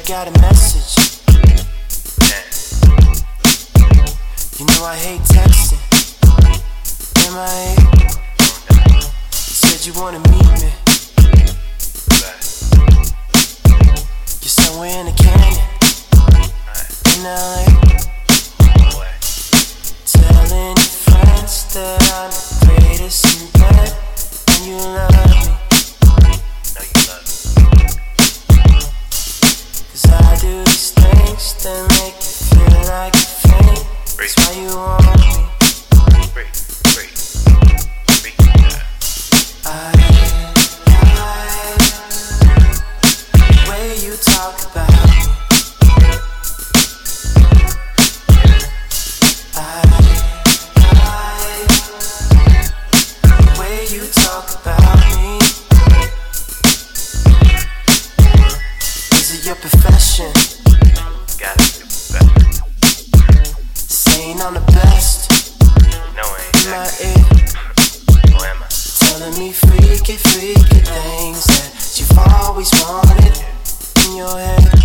got a message. You know I hate texting. MIA. You said you wanna meet me. You're somewhere in the canyon in LA. Telling your friends that I'm the greatest in bed, and you love me. Cause I do these things that make you feel like you faint. That's why you want me. The way you talk about me, the way you talk about me. Is it your profession? Gotta be better. Saying I'm the best. No, I ain't In my that ear, good. Who am I? telling me freaky things that you've always wanted in your head.